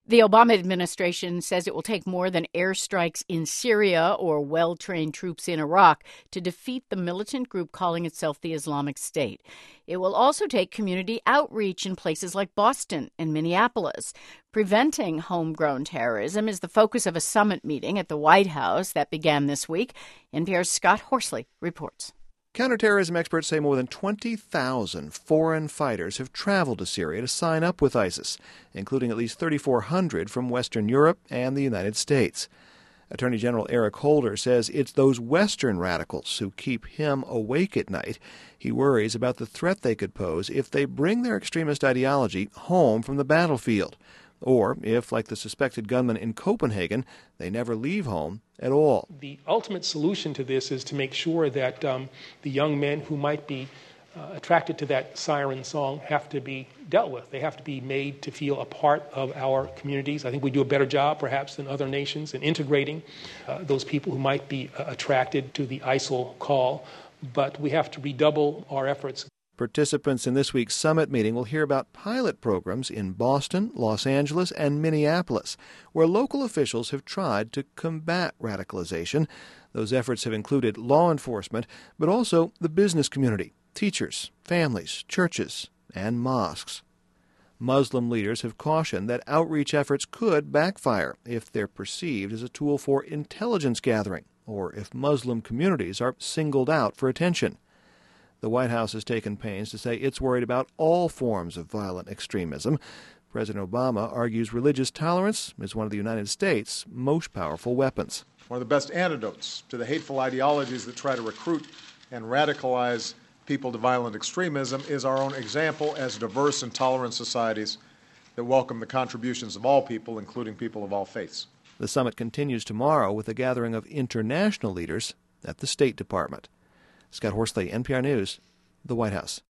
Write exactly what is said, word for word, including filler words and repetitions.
The Obama administration says it will take more than airstrikes in Syria or well-trained troops in Iraq to defeat the militant group calling itself the Islamic State. It will also take community outreach in places like Boston and Minneapolis. Preventing homegrown terrorism is the focus of a summit meeting at the White House that began this week. N P R's Scott Horsley reports. Counterterrorism experts say more than twenty thousand foreign fighters have traveled to Syria to sign up with ISIS, including at least thirty-four hundred from Western Europe and the United States. Attorney General Eric Holder says it's those Western radicals who keep him awake at night. He worries about the threat they could pose if they bring their extremist ideology home from the battlefield, or if, like the suspected gunman in Copenhagen, they never leave home at all. The ultimate solution to this is to make sure that um, the young men who might be uh, attracted to that siren song have to be dealt with. They have to be made to feel a part of our communities. I think we do a better job, perhaps, than other nations in integrating uh, those people who might be uh, attracted to the ISIL call, but we have to redouble our efforts. Participants in this week's summit meeting will hear about pilot programs in Boston, Los Angeles, and Minneapolis, where local officials have tried to combat radicalization. Those efforts have included law enforcement, but also the business community, teachers, families, churches, and mosques. Muslim leaders have cautioned that outreach efforts could backfire if they're perceived as a tool for intelligence gathering, or if Muslim communities are singled out for attention. The White House has taken pains to say it's worried about all forms of violent extremism. President Obama argues religious tolerance is one of the United States' most powerful weapons. One of the best antidotes to the hateful ideologies that try to recruit and radicalize people to violent extremism is our own example as diverse and tolerant societies that welcome the contributions of all people, including people of all faiths. The summit continues tomorrow with a gathering of international leaders at the State Department. Scott Horsley, N P R News, the White House.